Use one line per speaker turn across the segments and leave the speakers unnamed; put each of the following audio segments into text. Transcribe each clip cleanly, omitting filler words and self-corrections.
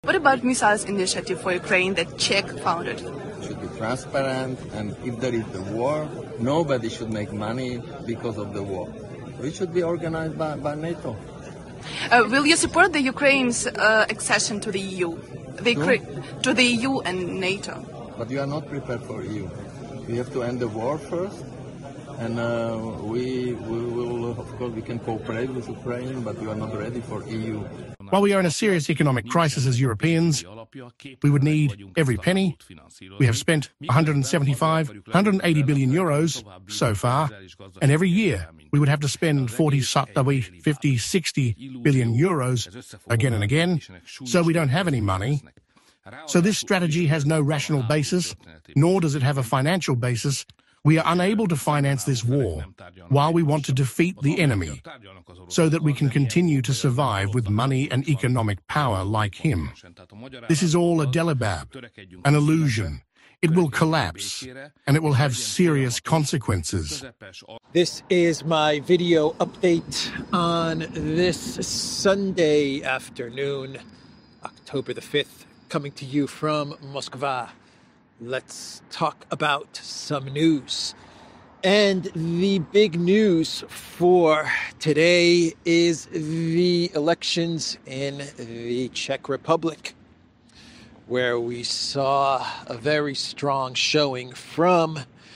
What about missiles initiative for Ukraine that Czech founded?
It should be transparent, and if there is a war, nobody should make money because of the war. It should be organized by NATO.
Will you support the Ukraine's accession to the EU? To the EU and NATO?
But you are not prepared for EU. We have to end the war first, and we will, of course, we can cooperate with Ukraine, but we are not ready for EU.
While we are in a serious economic crisis as Europeans, we would need every penny. We have spent 175, 180 billion euros so far, and every year we would have to spend 40, 50, 60 billion euros again and again, so we don't have any money. So this strategy has no rational basis, nor does it have a financial basis. We are unable to finance this war while we want to defeat the enemy so that we can continue to survive with money and economic power like him. This is all a delibab, an illusion. It will collapse, and it will have serious consequences.
This is my video update on this Sunday afternoon, October the 5th, coming to you from Moscow. Let's talk about some news. And the big news for today is the elections in the Czech Republic, where we saw a very strong showing from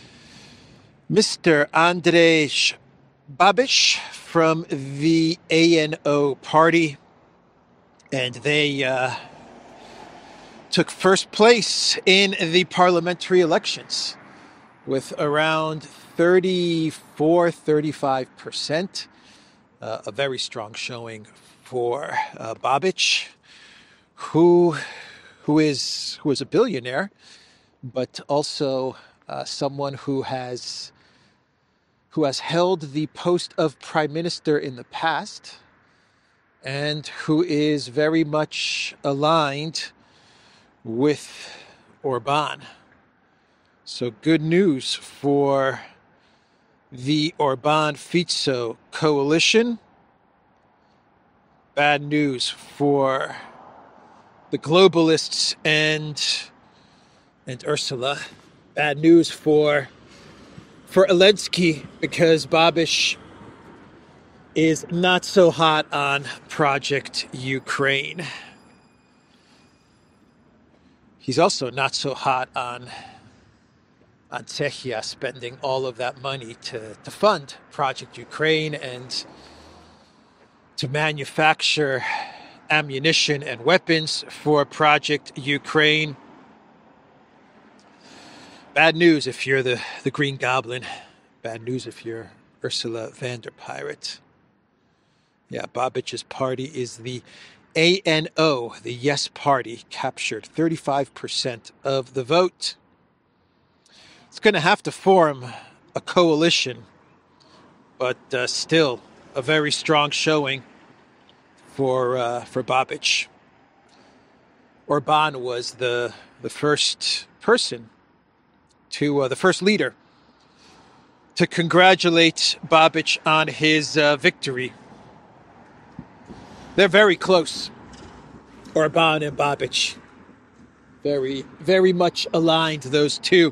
Mr. Andrej Babiš from the ANO party. And they took first place in the parliamentary elections with around 35%. A very strong showing for Babiš, who is a billionaire, but also someone who has held the post of prime minister in the past, and who is very much aligned with Orbán. So good news for the Orbán-Fico coalition. Bad news for the globalists and Ursula. Bad news for Zelensky, because Babiš is not so hot on Project Ukraine. He's also not so hot on Czechia spending all of that money to fund Project Ukraine and to manufacture ammunition and weapons for Project Ukraine. Bad news if you're the Green Goblin. Bad news if you're Ursula von der Pyrot. Yeah, Babiš's party is the ANO, the Yes Party, captured 35% of the vote. It's going to have to form a coalition, but still a very strong showing for Babiš. Orbán was the first person to the first leader to congratulate Babiš on his victory. They're very close, Orbán and Babiš. Very, very much aligned, those two.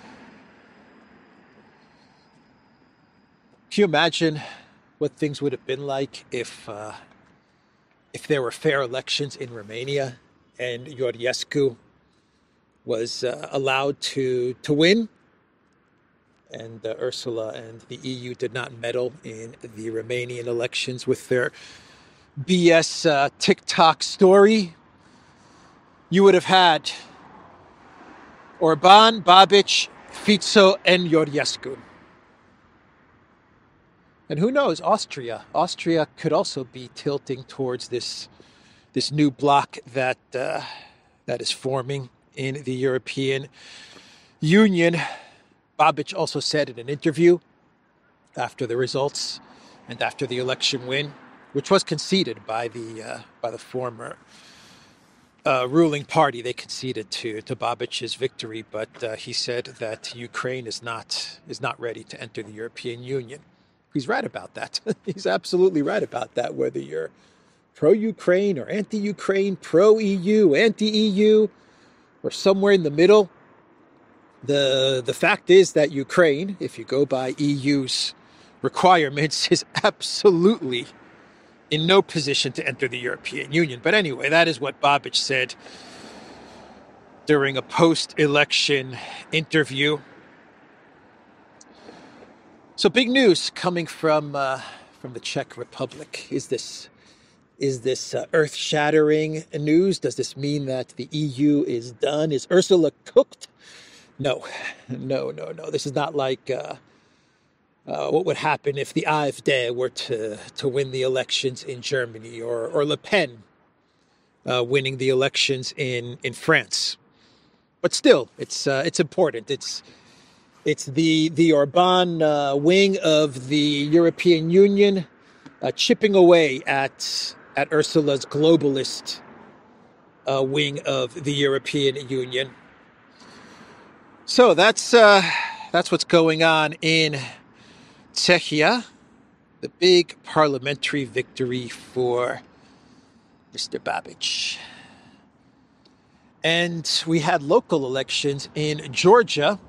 Can you imagine what things would have been like if there were fair elections in Romania and Iorgescu was allowed to win, and Ursula and the EU did not meddle in the Romanian elections with their BS TikTok story? You would have had Orbán, Babiš, Fico, and Iorgescu. And who knows, Austria could also be tilting towards this new bloc that is forming in the European Union. Babiš also said in an interview after the results and after the election win, which was conceded by the former ruling party. They conceded to Babiš's victory, but he said that Ukraine is not ready to enter the European Union. He's right about that. He's absolutely right about that, whether you're pro-Ukraine or anti-Ukraine, pro-EU, anti-EU, or somewhere in the middle. The fact is that Ukraine, if you go by EU's requirements, is absolutely in no position to enter the European Union. But anyway, that is what Babiš said during a post-election interview. So big news coming from the Czech Republic. Is this earth-shattering news? Does this mean that the EU is done? Is Ursula cooked? No. This is not like what would happen if the AfD were to win the elections in Germany, or Le Pen winning the elections in France. But still, it's important. It's the Orban wing of the European Union chipping away at Ursula's globalist wing of the European Union. So that's what's going on in Czechia. The big parliamentary victory for Mr. Babiš. And we had local elections in Georgia.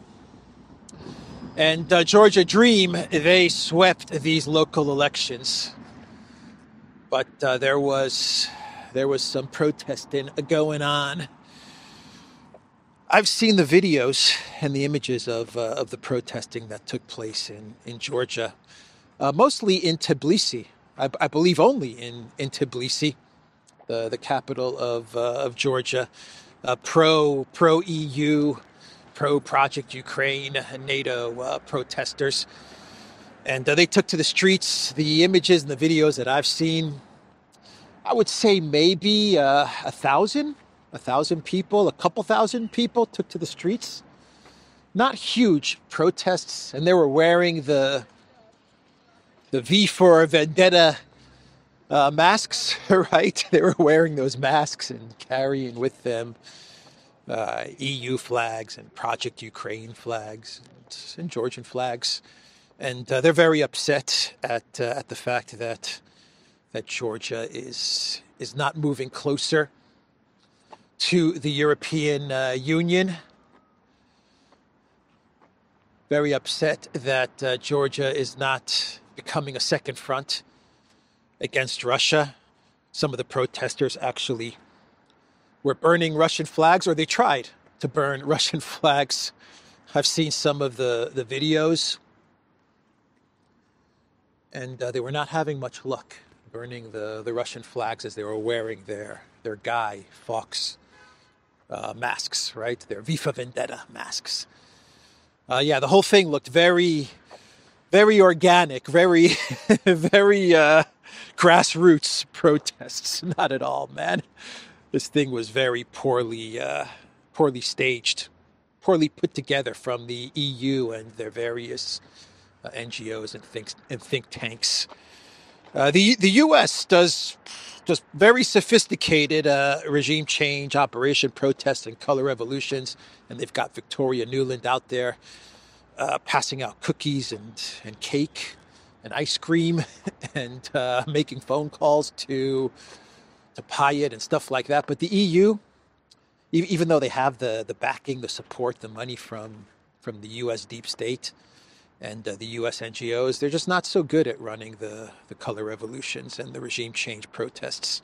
And Georgia Dream, they swept these local elections. But there was some protesting going on. I've seen the videos and the images of the protesting that took place in Georgia, mostly in Tbilisi. I believe only in Tbilisi, the capital of Georgia. Pro EU, pro Project Ukraine, NATO protesters, and they took to the streets. The images and the videos that I've seen, I would say maybe 1,000 people, a couple thousand people took to the streets. Not huge protests, and they were wearing the V for Vendetta masks, right? They were wearing those masks and carrying with them EU flags and Project Ukraine flags and Georgian flags, and they're very upset at the fact that Georgia is not moving closer to the European Union. Very upset that Georgia is not becoming a second front against Russia. Some of the protesters actually were burning Russian flags, or they tried to burn Russian flags. I've seen some of the videos, and they were not having much luck burning the Russian flags as they were wearing their Guy Fawkes masks, right? Their V for Vendetta masks. The whole thing looked very, very organic, very, very grassroots protests. Not at all, man. This thing was very poorly staged, poorly put together from the EU and their various NGOs and think tanks. The U.S. does just very sophisticated regime change, operation protests, and color revolutions, and they've got Victoria Nuland out there passing out cookies and cake and ice cream and making phone calls to Payet and stuff like that. But the EU, even though they have the backing, the support, the money from the U.S. deep state and the U.S. NGOs, they're just not so good at running the color revolutions and the regime change protests.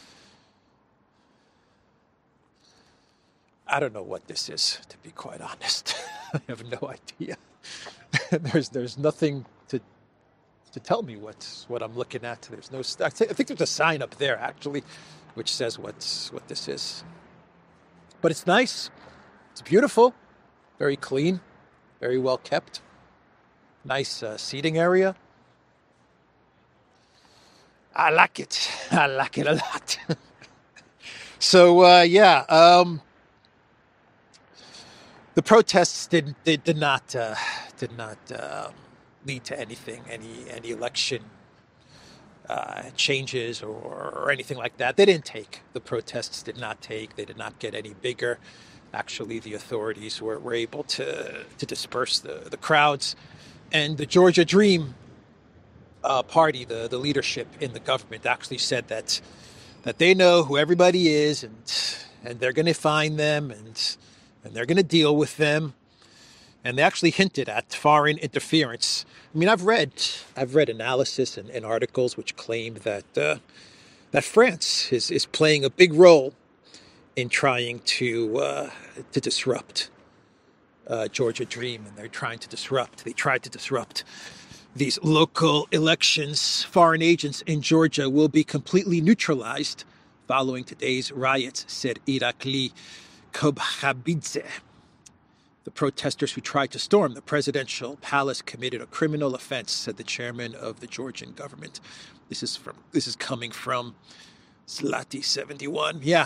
I don't know what this is, to be quite honest. I have no idea. There's nothing to tell me what I'm looking at. There's no. I think there's a sign up there actually, which says what this is. But it's nice. It's beautiful. Very clean. Very well kept. Nice seating area. I like it. I like it a lot. So the protests did not lead to anything, any election changes or anything like that. They didn't take. The protests did not take. They did not get any bigger. Actually, the authorities were able to disperse the crowds. And the Georgia Dream party, the leadership in the government, actually said that they know who everybody is, and they're going to find them, and they're going to deal with them. And they actually hinted at foreign interference. I mean, I've read analysis and articles which claim that France is playing a big role in trying to disrupt Georgia Dream, and they tried to disrupt these local elections. Foreign agents in Georgia will be completely neutralized following today's riots, said Irakli Kobkhabidze. The protesters who tried to storm the presidential palace committed a criminal offense, said the chairman of the Georgian government. This is coming from Zlati 71. Yeah.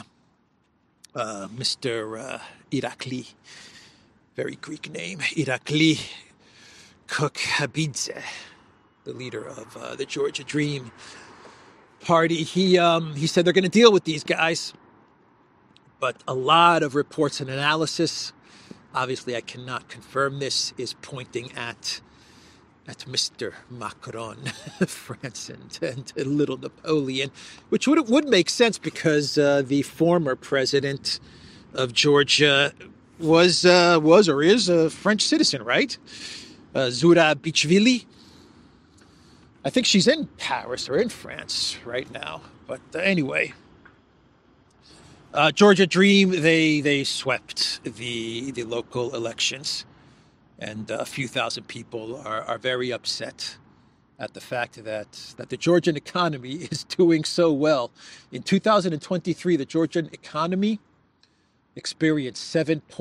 Mr. Irakli, very Greek name, Irakli Kobkhabidze, the leader of the Georgia Dream Party. He said they're going to deal with these guys, but a lot of reports and analysis, obviously I cannot confirm this, is pointing at Mr. Macron, France, and little Napoleon, which would make sense because the former president of Georgia was or is a French citizen, right? Zurabichvili. I think she's in Paris or in France right now. But anyway, Georgia Dream, they swept the local elections. And a few thousand people are very upset at the fact that the Georgian economy is doing so well. In 2023, the Georgian economy experienced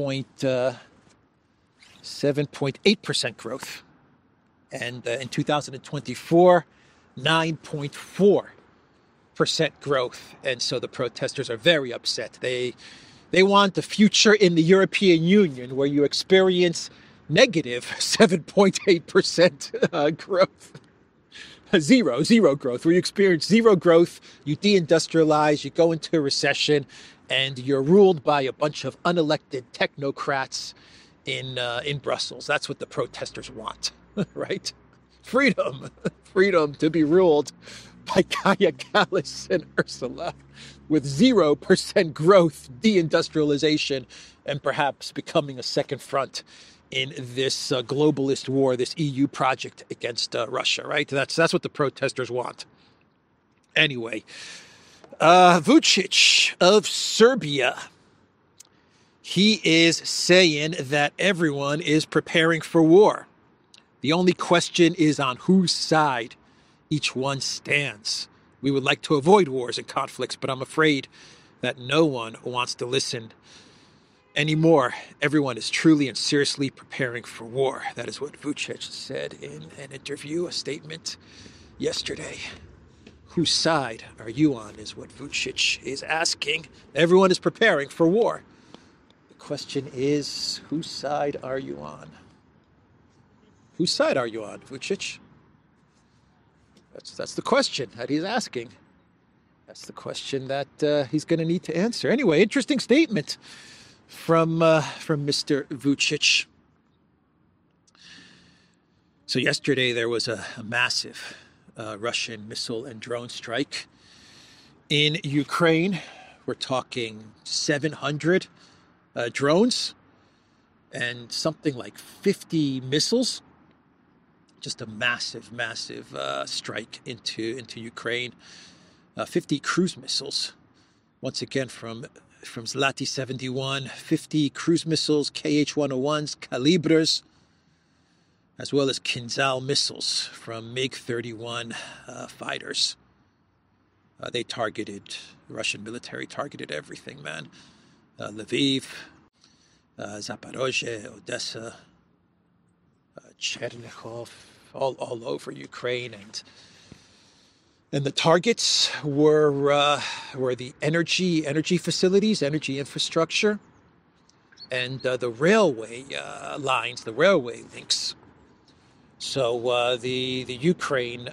7.8% growth. And in 2024, 9.4% growth. And so the protesters are very upset. They want a future in the European Union where you experience negative 7.8% growth. Zero growth, where you experience zero growth, you deindustrialize, you go into a recession, and you're ruled by a bunch of unelected technocrats in Brussels. That's what the protesters want, right? Freedom to be ruled by Kaya Kallas and Ursula, with 0% growth, deindustrialization, and perhaps becoming a second front in this globalist war, this EU project against Russia, right? That's what the protesters want. Anyway, Vučić of Serbia, he is saying that everyone is preparing for war. The only question is on whose side each one stands. We would like to avoid wars and conflicts, but I'm afraid that no one wants to listen anymore. Everyone is truly and seriously preparing for war. That is what Vučić said in an interview, a statement yesterday. Whose side are you on is what Vučić is asking. Everyone is preparing for war. The question is, whose side are you on? Whose side are you on, Vučić? That's the question that he's asking. That's the question that he's going to need to answer. Anyway, interesting statement from Mr. Vučić. So yesterday there was a massive Russian missile and drone strike in Ukraine. We're talking 700 drones and something like 50 missiles. Just a massive strike into Ukraine. 50 cruise missiles. Once again, from Zlati 71, 50 cruise missiles, KH-101s, Kalibrs, as well as Kinzhal missiles from MiG-31 fighters. The Russian military targeted everything, man. Lviv, Zaporozhye, Odessa, Chernihiv, all over Ukraine, and the targets were the energy facilities, energy infrastructure, and the railway lines, the railway links. So the Ukraine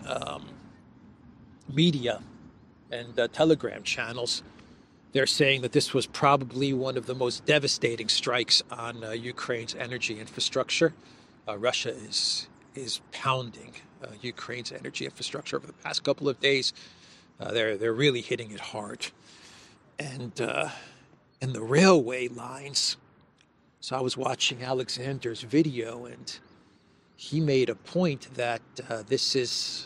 media and Telegram channels, they're saying that this was probably one of the most devastating strikes on Ukraine's energy infrastructure. Russia is pounding Ukraine's energy infrastructure over the past couple of days. They're really hitting it hard, and the railway lines. So I was watching Alexander's video, and he made a point that this is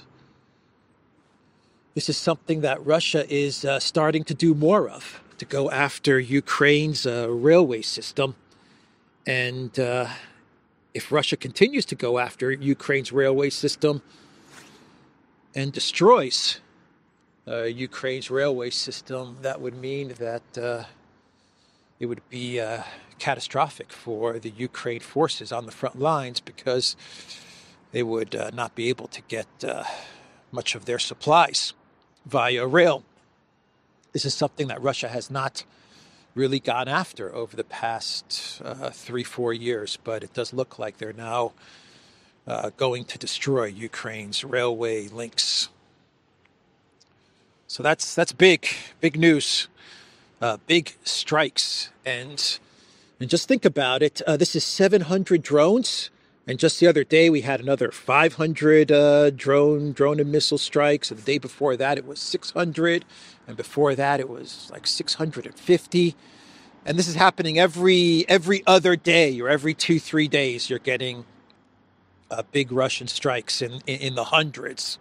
something that Russia is starting to do more of, to go after Ukraine's railway system. And if Russia continues to go after Ukraine's railway system and destroys Ukraine's railway system, that would mean that it would be catastrophic for the Ukraine forces on the front lines, because they would not be able to get much of their supplies via rail. This is something that Russia has not really gone after over the past 3-4 years, but it does look like they're now going to destroy Ukraine's railway links. So that's big news, big strikes, and just think about it. This is 700 drones. And just the other day, we had another 500 drone and missile strikes. And the day before that, it was 600. And before that, it was like 650. And this is happening every other day, or every 2-3 days. You're getting big Russian strikes in the hundreds.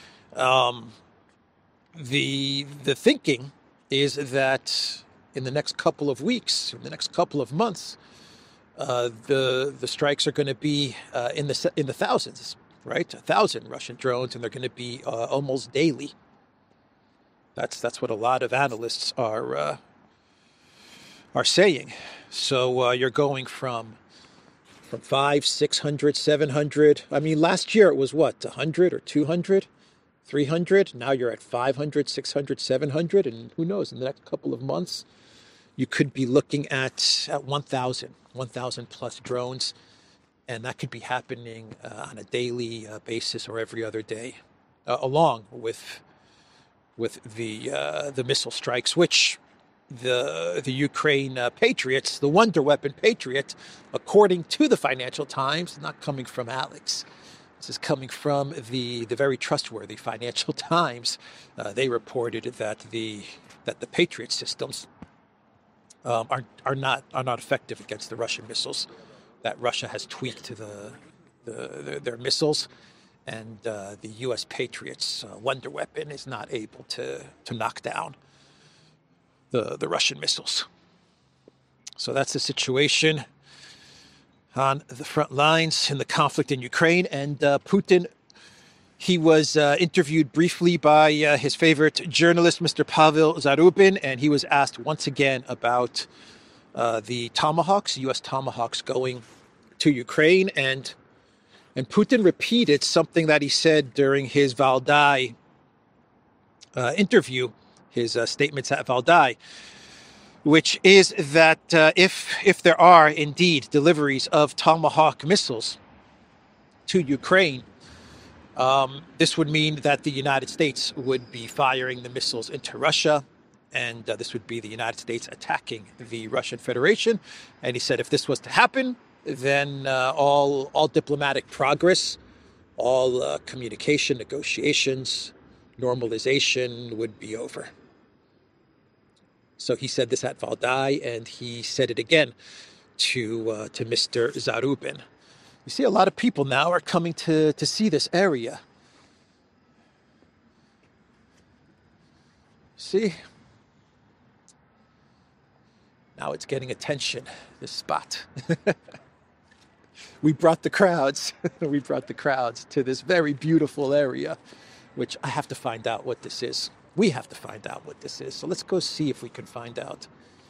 The thinking is that in the next couple of weeks, in the next couple of months, the strikes are going to be in the thousands, right? 1,000 Russian drones, and they're going to be almost daily. That's what a lot of analysts are saying. So you're going from 500, 600, 700. I mean, last year it was what, 100 or 200, 300. Now you're at 500, 600, 700, and who knows? In the next couple of months, you could be looking at 1,000 plus drones, and that could be happening on a daily basis or every other day, along with the missile strikes, which the Ukraine Patriots, the Wonder Weapon Patriot, according to the Financial Times, not coming from Alex. This is coming from the very trustworthy Financial Times. They reported that the Patriot systems are not effective against the Russian missiles. That Russia has tweaked their missiles, and the U.S. Patriots Wonder Weapon is not able to knock down the Russian missiles. So that's the situation on the front lines in the conflict in Ukraine. And Putin, he was interviewed briefly by his favorite journalist, Mr. Pavel Zarubin, and he was asked once again about the Tomahawks, U.S. Tomahawks going to Ukraine. And Putin repeated something that he said during his Valdai interview, his statements at Valdai, which is that if there are indeed deliveries of Tomahawk missiles to Ukraine, this would mean that the United States would be firing the missiles into Russia, and this would be the United States attacking the Russian Federation. And he said if this was to happen, then all diplomatic progress, all communication, negotiations, normalization would be over. So he said this at Valdai, and he said it again to Mr. Zarubin. You see, a lot of people now are coming to see this area. See? Now it's getting attention, this spot. We brought the crowds. We brought the crowds to this very beautiful area, which I have to find out what this is. We have to find out what this is. So let's go see if we can find out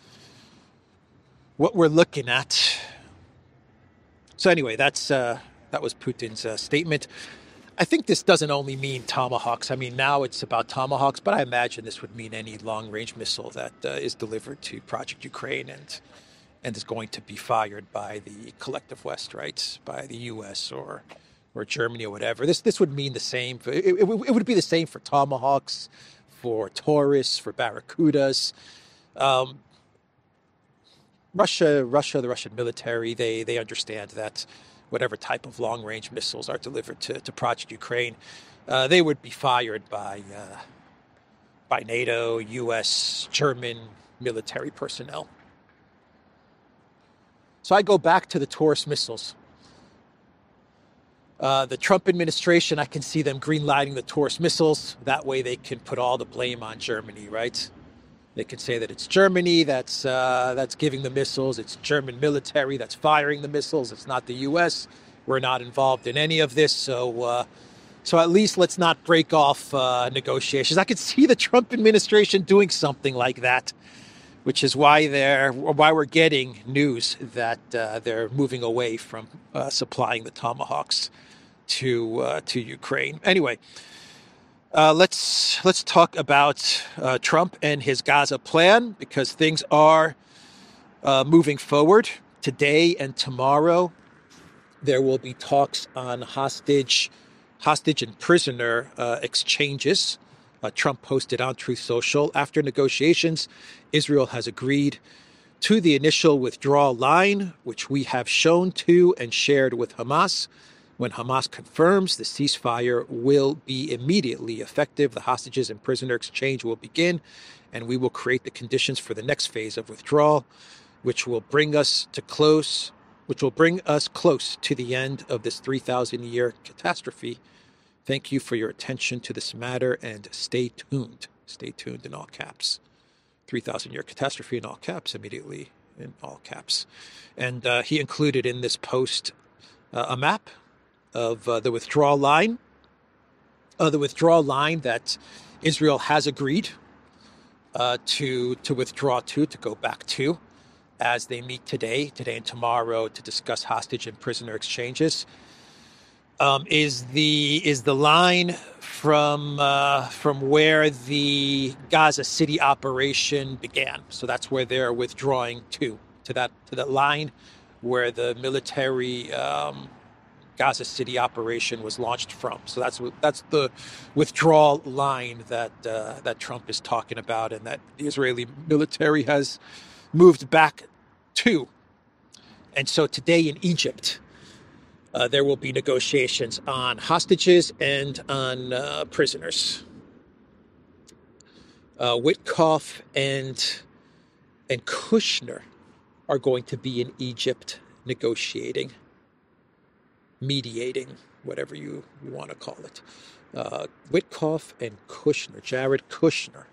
what we're looking at. So anyway, that was Putin's statement. I think this doesn't only mean Tomahawks. I mean, now it's about Tomahawks, but I imagine this would mean any long-range missile that is delivered to Project Ukraine and is going to be fired by the collective West, right? By the U.S. or Germany or whatever. This would mean the same. It would be the same for Tomahawks, for Taurus, for Barracudas. Russia, the Russian military, they understand that whatever type of long-range missiles are delivered to Project Ukraine, they would be fired by NATO, U.S., German military personnel. So I go back to the Taurus missiles. The Trump administration, I can see them green-lighting the Taurus missiles. That way they can put all the blame on Germany, right? They can say that it's Germany that's giving the missiles. It's German military that's firing the missiles. It's not the U.S. We're not involved in any of this. So at least let's not break off negotiations. I could see the Trump administration doing something like that, which is why we're getting news that they're moving away from supplying the Tomahawks to Ukraine. Anyway. Let's talk about Trump and his Gaza plan, because things are moving forward. Today and tomorrow, there will be talks on hostage and prisoner exchanges. Trump posted on Truth Social. After negotiations, Israel has agreed to the initial withdrawal line, which we have shown to and shared with Hamas. When Hamas confirms the ceasefire will be immediately effective, the hostages and prisoner exchange will begin, and we will create the conditions for the next phase of withdrawal, which will bring us close to the end of this 3,000-year catastrophe. Thank you for your attention to this matter, and stay tuned. Stay tuned in all caps. 3,000-year catastrophe in all caps, immediately in all caps. And he included in this post a map of the withdrawal line. The withdrawal line that Israel has agreed to withdraw to go back to, as they meet today and tomorrow to discuss hostage and prisoner exchanges, is the line from where the Gaza City operation began. So that's where they're withdrawing to that line where the military Gaza City operation was launched from. So that's the withdrawal line that Trump is talking about, and that the Israeli military has moved back to. And so today in Egypt, there will be negotiations on hostages and on prisoners. Witkoff and Kushner are going to be in Egypt negotiating, mediating, whatever you want to call it. Witkoff and Kushner, Jared Kushner.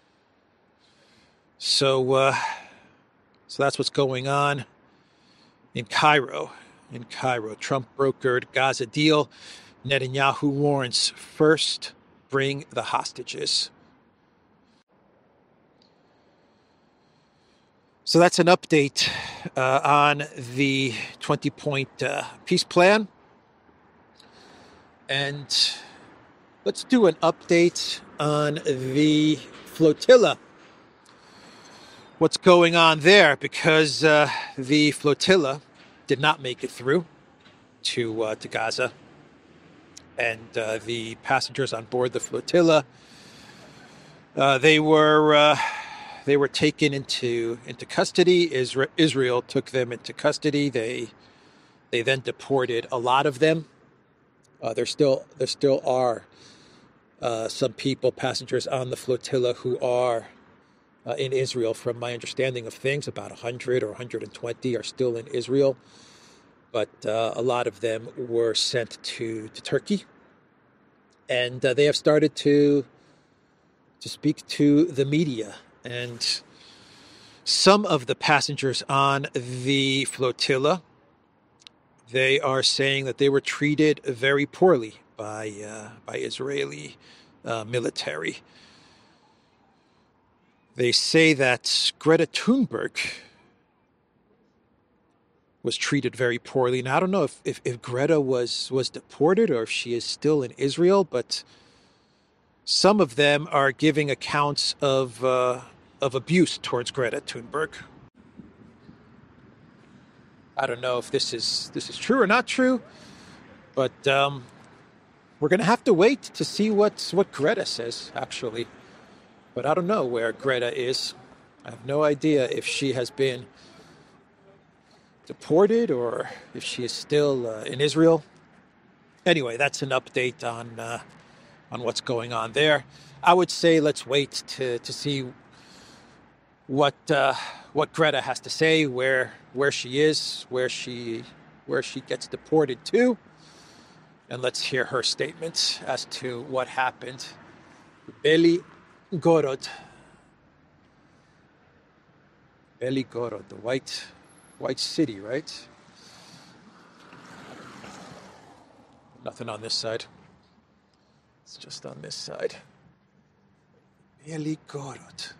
So that's what's going on in Cairo. Trump brokered Gaza deal. Netanyahu warns, first bring the hostages. So that's an update on the 20-point peace plan. And let's do an update on the flotilla. What's going on there? Because the flotilla did not make it through to Gaza. And the passengers on board the flotilla, they were taken into custody. Israel took them into custody. They then deported a lot of them. There still are some people, passengers on the flotilla, who are in Israel. From my understanding of things, about 100 or 120 are still in Israel, but a lot of them were sent to Turkey, and they have started to speak to the media. And some of the passengers on the flotilla, they are saying that they were treated very poorly by Israeli military. They say that Greta Thunberg was treated very poorly. Now, I don't know if Greta was deported or if she is still in Israel, but some of them are giving accounts of abuse towards Greta Thunberg. I don't know if this is true or not true, but we're going to have to wait to see what Greta says, actually. But I don't know where Greta is. I have no idea if she has been deported or if she is still in Israel. Anyway, that's an update on what's going on there. I would say let's wait to see what Greta has to say, where she is, where she gets deported to, and let's hear her statement as to what happened. Beli Gorod, the white city, right? Nothing on this side. It's just on this side. Beli Gorod.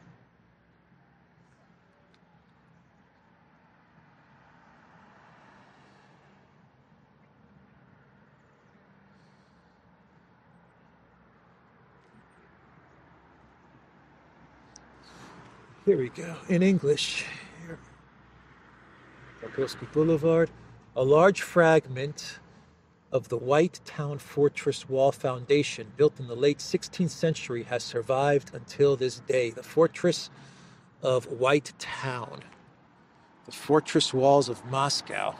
Here we go, in English. Here. Polski Boulevard. A large fragment of the White Town Fortress Wall foundation, built in the late 16th century, has survived until this day. The Fortress of White Town. The fortress walls of Moscow.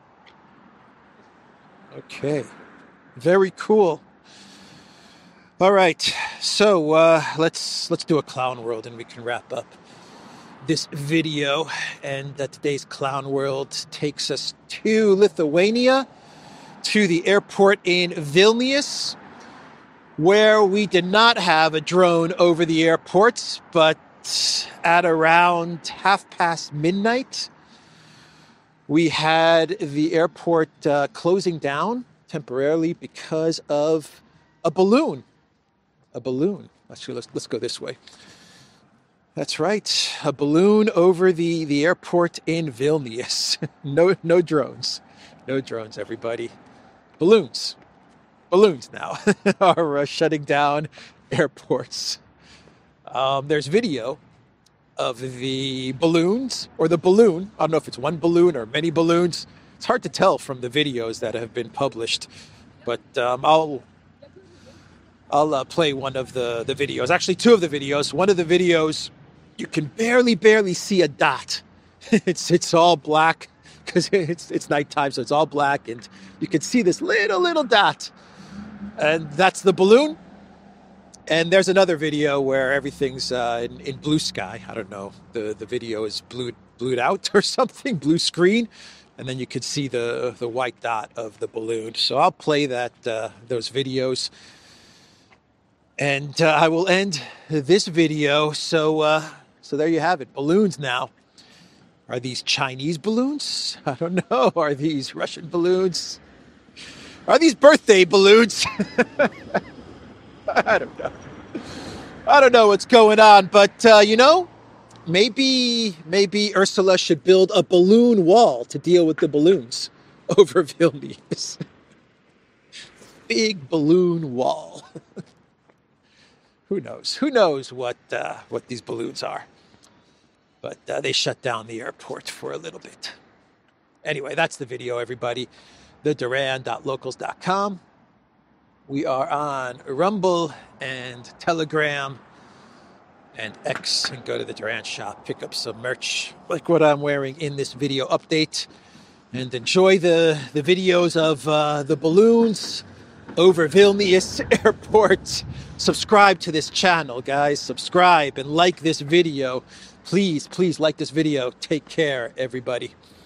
Okay, very cool. All right, so let's do a clown world and we can wrap up this video. And today's clown world takes us to Lithuania, to the airport in Vilnius, where we did not have a drone over the airport, but at around midnight, we had the airport closing down temporarily because of a balloon. Actually, let's go this way. That's right, a balloon over the airport in Vilnius. No drones. No drones, everybody. Balloons now are shutting down airports. There's video of the balloons, or the balloon. I don't know if it's one balloon or many balloons. It's hard to tell from the videos that have been published, but I'll play one of the videos. Actually, two of the videos. One of the videos, you can barely see a dot. It's all black because it's nighttime, so it's all black, and you can see this little dot, and that's the balloon. And there's another video where everything's in blue sky. I don't know. The video is blued out or something, blue screen, and then you can see the white dot of the balloon. So I'll play those videos. And I will end this video. So there you have it. Balloons now. Are these Chinese balloons? I don't know. Are these Russian balloons? Are these birthday balloons? I don't know. I don't know what's going on. But, maybe Ursula should build a balloon wall to deal with the balloons over Vilnius. Big balloon wall. Who knows? Who knows what these balloons are? But they shut down the airport for a little bit. Anyway, that's the video, everybody. theduran.locals.com. We are on Rumble and Telegram and X. And go to the Duran shop, pick up some merch like what I'm wearing in this video update. And enjoy the videos of the balloons over Vilnius Airport. Subscribe to this channel, guys. Subscribe and like this video. Please like this video. Take care, everybody.